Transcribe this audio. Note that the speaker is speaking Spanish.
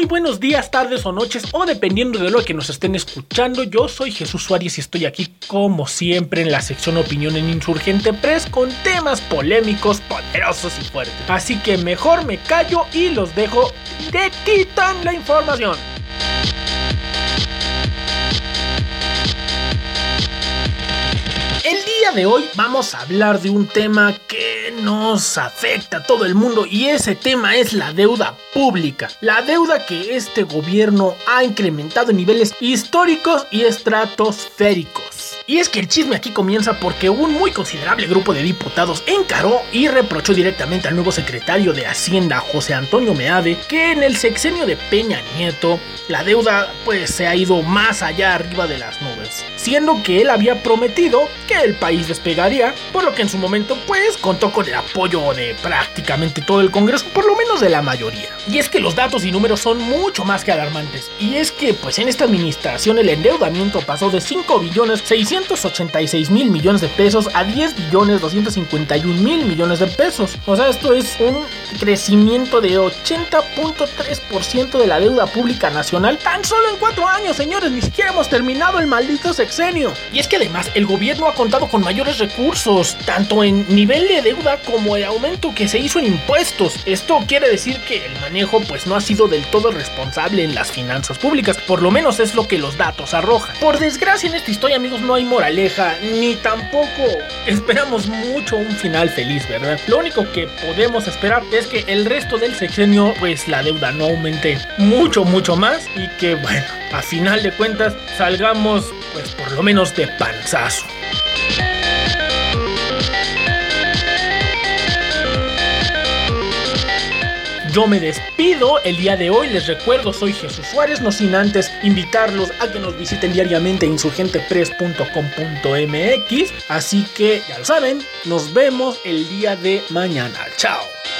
buenos días, tardes o noches, o dependiendo de lo que nos estén escuchando. Yo soy Jesús Suárez y estoy aquí como siempre en la sección Opinión en Insurgente Press con temas polémicos, poderosos y fuertes. Así que mejor me callo y los dejo directito en la información. El día de hoy vamos a hablar de un tema que nos afecta a todo el mundo y ese tema es la deuda pública. La deuda que este gobierno ha incrementado en niveles históricos y estratosféricos. Y es que el chisme aquí comienza porque un muy considerable grupo de diputados encaró y reprochó directamente al nuevo secretario de Hacienda, José Antonio Meade, que en el sexenio de Peña Nieto la deuda pues se ha ido más allá arriba de las nubes, siendo que él había prometido que el país despegaría, por lo que en su momento pues contó con el apoyo de prácticamente todo el Congreso, por lo menos de la mayoría. Y es que los datos y números son mucho más que alarmantes, y es que pues en esta administración el endeudamiento pasó de 5.686.000 millones de pesos a 10.251.000 millones de pesos. O sea, esto es un crecimiento de 80.3% de la deuda pública nacional tan solo en 4 años, señores. Ni siquiera hemos terminado el maldito sexenio. Y es que además el gobierno ha contado con mayores recursos, tanto en nivel de deuda como el aumento que se hizo en impuestos. Esto quiere decir que el manejo pues no ha sido del todo responsable en las finanzas públicas, por lo menos es lo que los datos arrojan. Por desgracia en esta historia, amigos, no hay moraleja, ni tampoco esperamos mucho un final feliz, ¿verdad? Lo único que podemos esperar es que el resto del sexenio pues la deuda no aumente mucho más y que bueno, a final de cuentas salgamos pues por lo menos de panzazo. Yo me despido el día de hoy, les recuerdo, soy Jesús Suárez, no sin antes invitarlos a que nos visiten diariamente en insurgentepress.com.mx, así que ya lo saben, nos vemos el día de mañana, chao.